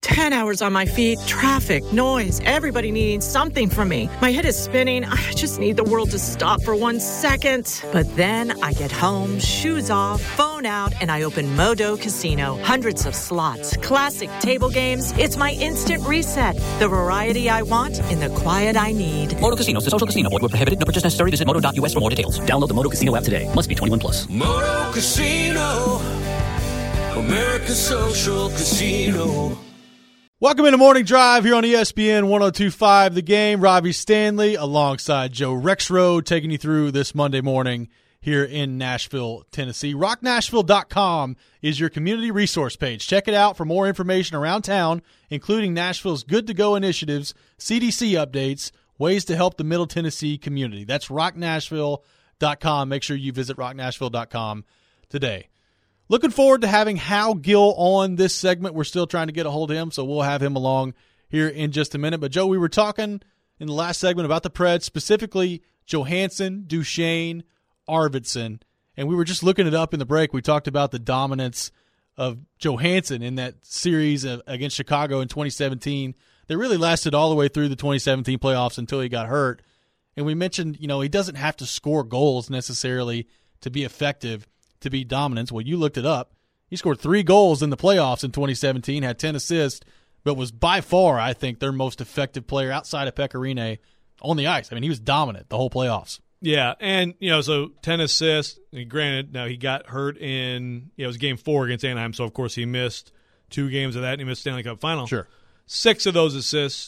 10 hours on my feet, traffic, noise, everybody needing something from me. My head is spinning. I just need the world to stop for 1 second. But then I get home, shoes off, phone out, and I open Modo Casino. Hundreds of slots, classic table games. It's my instant reset. The variety I want in the quiet I need. Modo Casino is a social casino. Void where prohibited. No purchase necessary. Visit modo.us for more details. Download the Modo Casino app today. Must be 21 plus. Modo Casino, America's social casino. Welcome into Morning Drive here on ESPN 102.5 The Game. Robbie Stanley alongside Joe Rexroad taking you through this Monday morning here in Nashville, Tennessee. RockNashville.com is your community resource page. Check it out for more information around town, including Nashville's good-to-go initiatives, CDC updates, ways to help the Middle Tennessee community. That's RockNashville.com. Make sure you visit RockNashville.com today. Looking forward to having Hal Gill on this segment. We're still trying to get a hold of him, so we'll have him along here in just a minute. But, Joe, we were talking in the last segment about the Preds, specifically Johansson, Duchene, Arvidsson, and we were just looking it up in the break. We talked about the dominance of Johansson in that series against Chicago in 2017 that really lasted all the way through the 2017 playoffs until he got hurt. And we mentioned, he doesn't have to score goals necessarily to be effective, to be dominant. Well, you looked it up. He scored 3 goals in the playoffs in 2017, had 10 assists, but was by far, I think, their most effective player outside of Pekka Rinne on the ice. I mean, he was dominant the whole playoffs. Yeah, and, so 10 assists. And granted, now he got hurt in, it was game 4 against Anaheim, so, of course, he missed 2 games of that, and he missed Stanley Cup final. Sure. 5 of those assists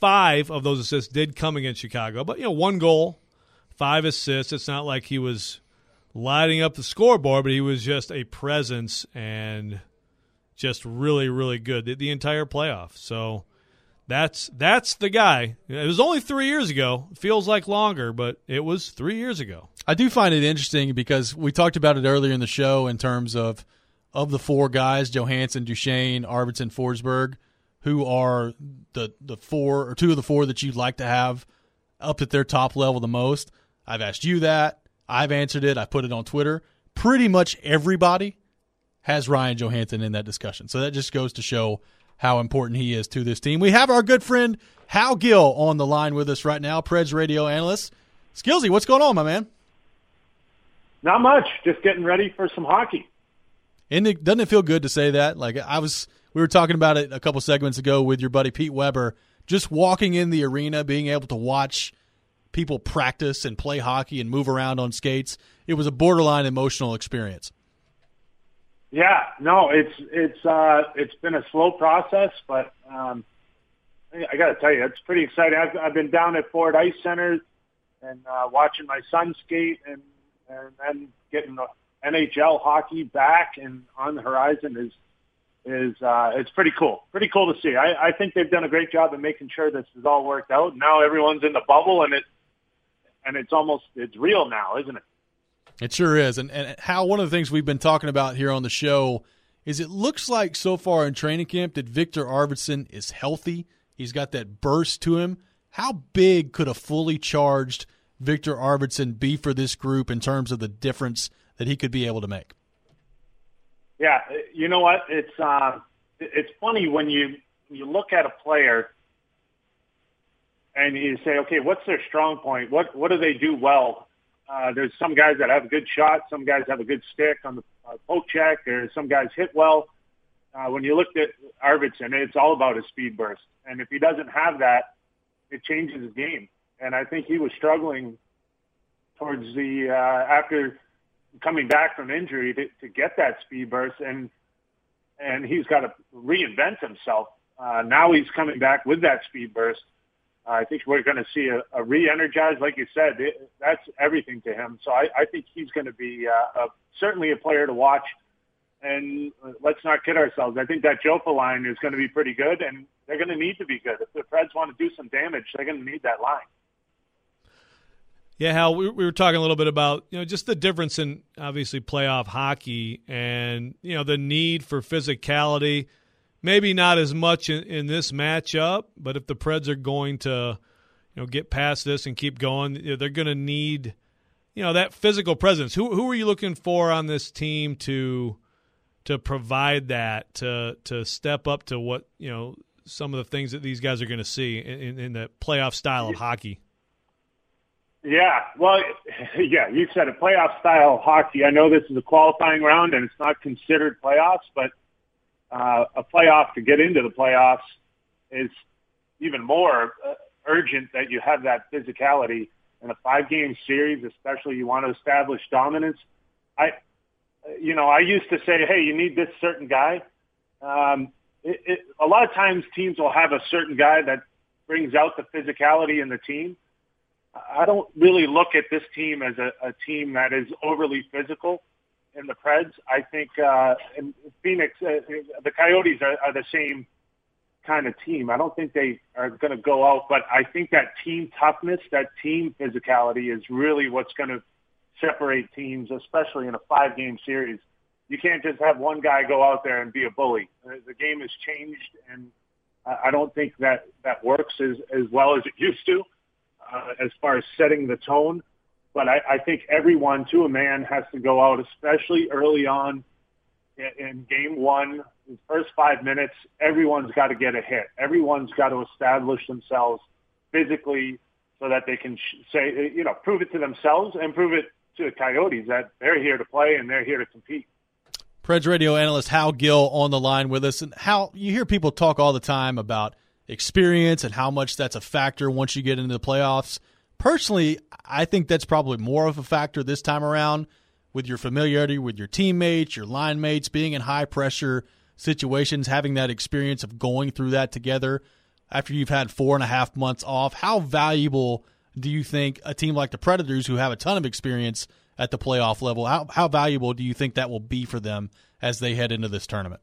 did come against Chicago. But, 1 goal, 5 assists. It's not like he was lighting up the scoreboard, but he was just a presence and just really, really good the entire playoff. So that's the guy. It was only 3 years ago. It feels like longer, but it was 3 years ago. I do find it interesting because we talked about it earlier in the show in terms of the 4 guys, Johansson, Duchene, Arvidsson, Forsberg, who are the 4 or 2 of the 4 that you'd like to have up at their top level the most. I've asked you that. I've answered it. I put it on Twitter. Pretty much everybody has Ryan Johansson in that discussion. So that just goes to show how important he is to this team. We have our good friend Hal Gill on the line with us right now, Preds radio analyst. Skillsy, what's going on, my man? Not much. Just getting ready for some hockey. And doesn't it feel good to say that? We were talking about it a couple segments ago with your buddy Pete Weber, just walking in the arena, being able to watch people practice and play hockey and move around on skates. It was a borderline emotional experience. Yeah, no, it's been a slow process, but I got to tell you, it's pretty exciting. I've been down at Ford Ice Center and watching my son skate, and then getting the NHL hockey back and on the horizon is it's pretty cool. Pretty cool to see. I think they've done a great job of making sure this has all worked out. Now everyone's in the bubble, and it's real now, isn't it? It sure is. And Hal, one of the things we've been talking about here on the show is it looks like so far in training camp that Victor Arvidsson is healthy. He's got that burst to him. How big could a fully charged Victor Arvidsson be for this group in terms of the difference that he could be able to make? Yeah, you know what? It's funny when you look at a player and you say, okay, what's their strong point? What do they do well? There's some guys that have a good shot. Some guys have a good stick on the poke check. Or some guys hit well. When you looked at Arvidsson, it's all about his speed burst. And if he doesn't have that, it changes his game. And I think he was struggling towards the after coming back from injury to get that speed burst, and he's got to reinvent himself. Now he's coming back with that speed burst. I think we're going to see a re-energized, like you said. That's everything to him. So I think he's going to be certainly a player to watch. And let's not kid ourselves. I think that Jofa line is going to be pretty good, and they're going to need to be good. If the Preds want to do some damage, they're going to need that line. Yeah, Hal, we were talking a little bit about, just the difference in, obviously, playoff hockey and, the need for physicality. Maybe not as much in this matchup, but if the Preds are going to, get past this and keep going, they're going to need, that physical presence. Who are you looking for on this team to to provide that, to step up to what, some of the things that these guys are going to see in the playoff style of hockey? Yeah, well, yeah, you said it, playoff style hockey. I know this is a qualifying round and it's not considered playoffs, but a playoff to get into the playoffs is even more urgent that you have that physicality in a 5-game series, especially you want to establish dominance. I used to say, hey, you need this certain guy. A lot of times teams will have a certain guy that brings out the physicality in the team. I don't really look at this team as a team that is overly physical in the Preds. I think in Phoenix, the Coyotes are the same kind of team. I don't think they are going to go out, but I think that team toughness, that team physicality is really what's going to separate teams, especially in a 5-game series. You can't just have one guy go out there and be a bully. The game has changed, and I don't think that works as well as it used to. As far as setting the tone. But I think everyone, to a man, has to go out, especially early on in game one, the first 5 minutes, everyone's got to get a hit. Everyone's got to establish themselves physically so that they can prove it to themselves and prove it to the Coyotes that they're here to play and they're here to compete. Preds radio analyst Hal Gill on the line with us. And Hal, you hear people talk all the time about experience and how much that's a factor once you get into the playoffs. Personally, I think that's probably more of a factor this time around with your familiarity with your teammates, your line mates, being in high-pressure situations, having that experience of going through that together after you've had 4.5 months off. How valuable do you think a team like the Predators, who have a ton of experience at the playoff level, how valuable do you think that will be for them as they head into this tournament?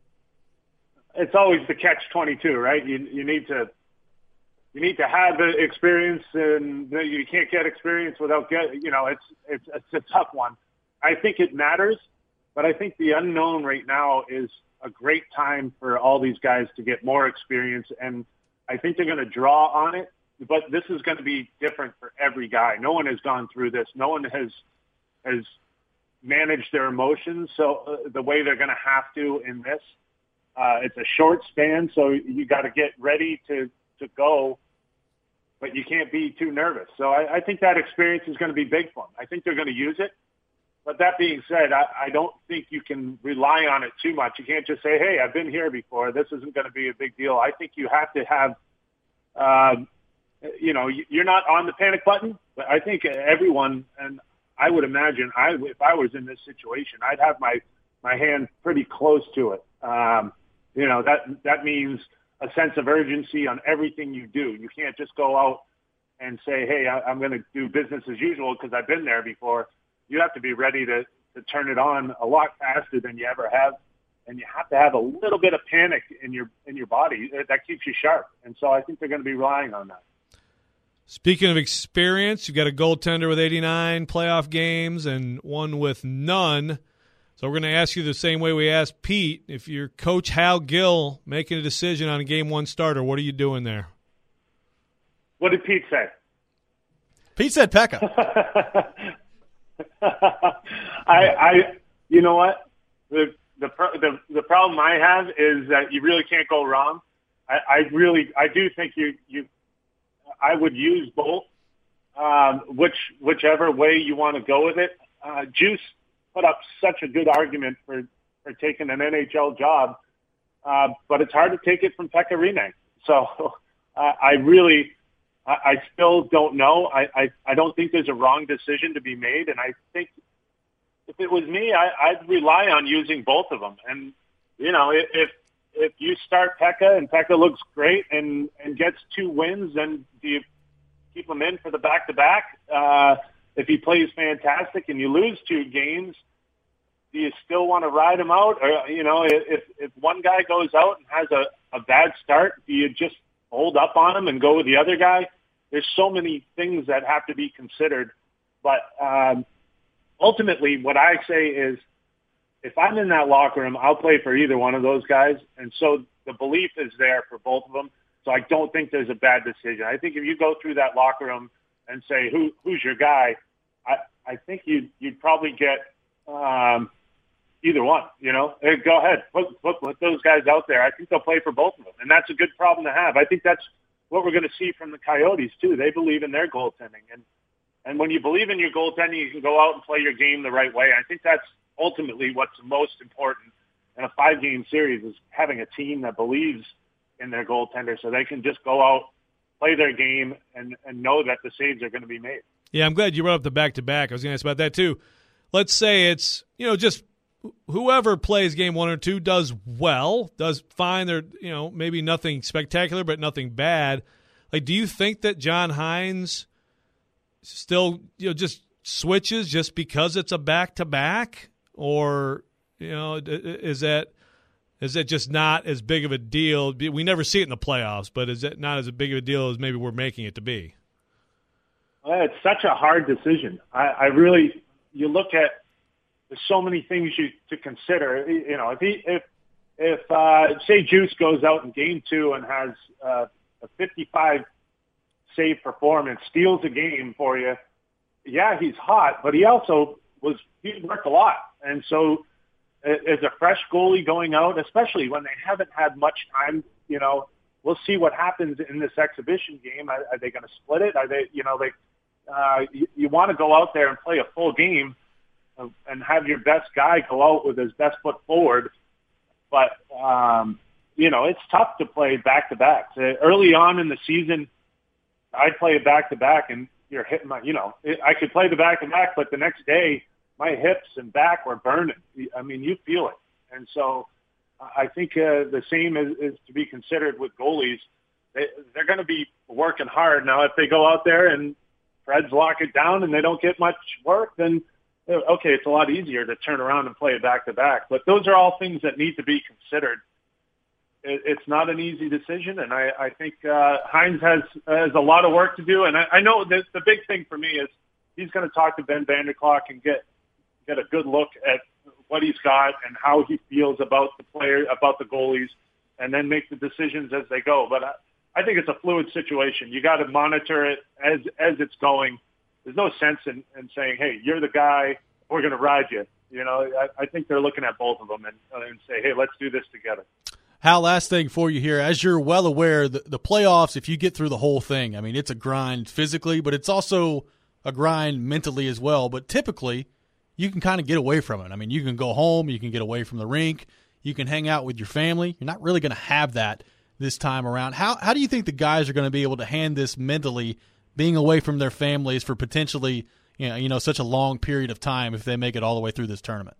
It's always the catch-22, right? You need to have the experience, and you can't get experience without it's a tough one. I think it matters, but I think the unknown right now is a great time for all these guys to get more experience, and I think they're going to draw on it. But this is going to be different for every guy. No one has gone through this. No one has managed their emotions the way they're going to have to in this. It's a short span, so you got to get ready to go, but you can't be too nervous. So I think that experience is going to be big for them. I think they're going to use it. But that being said, I don't think you can rely on it too much. You can't just say, hey, I've been here before. This isn't going to be a big deal. I think you have to have, you're not on the panic button, but I think everyone, and I would imagine if I was in this situation, I'd have my hand pretty close to it. That means a sense of urgency on everything you do. You can't just go out and say, hey, I'm going to do business as usual because I've been there before. You have to be ready to turn it on a lot faster than you ever have. And you have to have a little bit of panic in your body that keeps you sharp. And so I think they're going to be relying on that. Speaking of experience, you've got a goaltender with 89 playoff games and one with none. So we're going to ask you the same way we asked Pete. If you're Coach Hal Gill making a decision on a Game 1 starter, what are you doing there? What did Pete say? Pete said Pekka. You know what? The problem I have is that you really can't go wrong. I do think I would use both, whichever way you want to go with it. Juice put up such a good argument for taking an NHL job, but it's hard to take it from Pekka Rinne. So I still don't know. I don't think there's a wrong decision to be made, and I think if it was me, I'd rely on using both of them. And if you start Pekka and Pekka looks great and gets 2 wins, then do you keep him in for the back-to-back? If he plays fantastic and you lose 2 games, do you still want to ride him out? Or, if one guy goes out and has a bad start, do you just hold up on him and go with the other guy? There's so many things that have to be considered. But ultimately, what I say is, if I'm in that locker room, I'll play for either one of those guys. And so the belief is there for both of them. So I don't think there's a bad decision. I think if you go through that locker room and say, who's your guy, I think you'd probably get either one. Go ahead, put those guys out there. I think they'll play for both of them, and that's a good problem to have. I think that's what we're going to see from the Coyotes too. They believe in their goaltending, and when you believe in your goaltending, you can go out and play your game the right way. I think that's ultimately what's most important in a 5-game series, is having a team that believes in their goaltender, so they can just go out, play their game, and know that the saves are going to be made. Yeah, I'm glad you brought up the back-to-back. I was going to ask about that too. Let's say it's, just whoever plays game 1 or 2 does well, does fine. They're, maybe nothing spectacular, but nothing bad. Like, do you think that John Hynes still, just switches just because it's a back-to-back? Or, is that just not as big of a deal? We never see it in the playoffs, but is it not as big of a deal as maybe we're making it to be? It's such a hard decision. You look at, there's so many things to consider. If say Juice goes out in game 2 and has a 55 save performance, steals a game for you, yeah, he's hot, but he also he worked a lot. And so as a fresh goalie going out, especially when they haven't had much time, we'll see what happens in this exhibition game. Are they going to split it? Are they, you want to go out there and play a full game and have your best guy go out with his best foot forward. But, it's tough to play back-to-back. Early on in the season, I'd play a back-to-back and you're hitting I could play the back-to-back, but the next day my hips and back were burning. I mean, you feel it. And so I think the same is to be considered with goalies. They're going to be working hard. Now, if they go out there and Preds lock it down and they don't get much work, then, okay, it's a lot easier to turn around and play a back-to-back. But those are all things that need to be considered. It's not an easy decision, and I think Hynes has a lot of work to do. And I know that the big thing for me is he's going to talk to Ben Vanderklok and get a good look at what he's got and how he feels about the player, about the goalies, and then make the decisions as they go. But I think it's a fluid situation. You got to monitor it as it's going. There's no sense in saying, hey, you're the guy, we're going to ride you. I think they're looking at both of them and say, hey, let's do this together. Hal, last thing for you here. As you're well aware, the playoffs, if you get through the whole thing, I mean, it's a grind physically, but it's also a grind mentally as well. But typically, you can kind of get away from it. I mean, you can go home, you can get away from the rink, you can hang out with your family. You're not really going to have that this time around. How do you think the guys are going to be able to handle this mentally, being away from their families for potentially such a long period of time if they make it all the way through this tournament?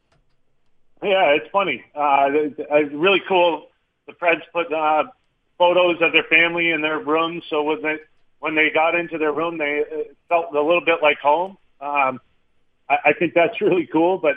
Yeah, it's funny. Really cool. The Preds put photos of their family in their rooms, so when they got into their room, they felt a little bit like home. I think that's really cool. But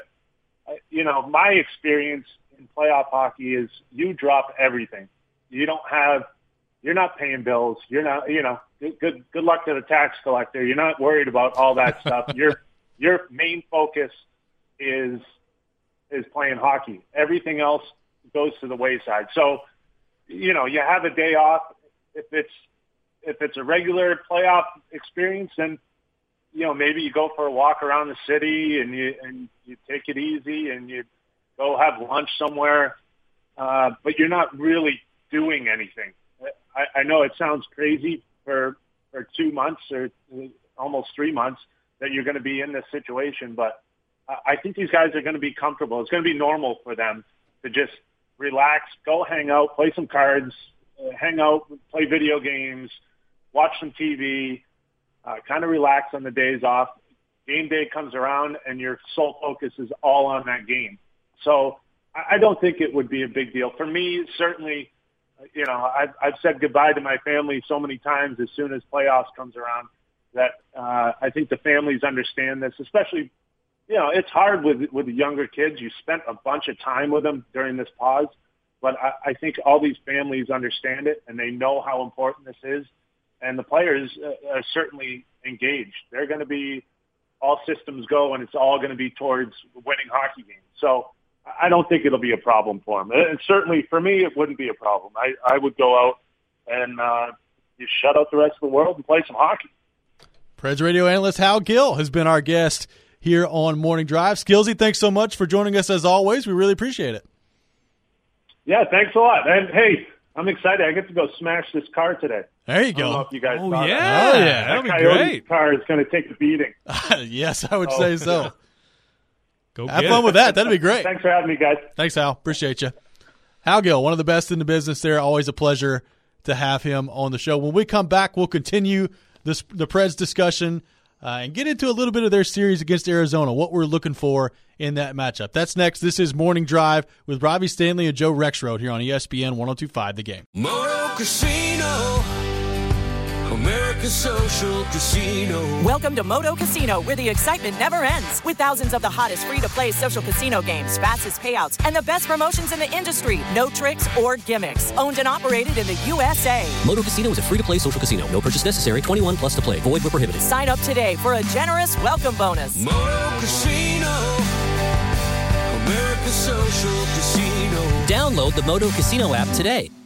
my experience in playoff hockey is you drop everything. You're not paying bills. You're not, good luck to the tax collector. You're not worried about all that stuff. Your main focus is playing hockey. Everything else goes to the wayside. So, you have a day off. If it's a regular playoff experience, then, maybe you go for a walk around the city and you take it easy and you go have lunch somewhere. But you're not really doing anything. I know it sounds crazy for 2 months or almost 3 months that you're going to be in this situation, but I think these guys are going to be comfortable. It's going to be normal for them to just relax, go hang out, play some cards, hang out, play video games, watch some TV, kind of relax on the days off. Game day comes around and your sole focus is all on that game. So I don't think it would be a big deal. For me, certainly, I've said goodbye to my family so many times as soon as playoffs comes around that I think the families understand this, especially, it's hard with the younger kids. You spent a bunch of time with them during this pause, but I think all these families understand it and they know how important this is. And the players are certainly engaged. They're going to be all systems go, and it's all going to be towards winning hockey games. So I don't think it'll be a problem for them. And certainly for me, it wouldn't be a problem. I would go out and you shut out the rest of the world and play some hockey. Preds radio analyst Hal Gill has been our guest here on Morning Drive. Skillsy, thanks so much for joining us as always. We really appreciate it. Yeah, thanks a lot. And hey, I'm excited. I get to go smash this car today. There you I don't know go. if you guys Oh, saw yeah. that. Oh, yeah. That That'll be Coyote's great. car is going to take the beating. Yes, I would say so. Go Have get fun it. with that. That'd be great. Thanks for having me, guys. Thanks, Hal. Appreciate you. Hal Gill, one of the best in the business there. Always a pleasure to have him on the show. When we come back, we'll continue the Preds discussion and get into a little bit of their series against Arizona, what we're looking for in that matchup. That's next. This is Morning Drive with Robbie Stanley and Joe Rexrode here on ESPN 102.5 The Game. Moto Casino, America's Social Casino. Welcome to Moto Casino, where the excitement never ends. With thousands of the hottest free-to-play social casino games, fastest payouts, and the best promotions in the industry. No tricks or gimmicks. Owned and operated in the USA. Moto Casino is a free-to-play social casino. No purchase necessary. 21 plus to play. Void where prohibited. Sign up today for a generous welcome bonus. Moto Casino, America's Social Casino. Download the Moto Casino app today.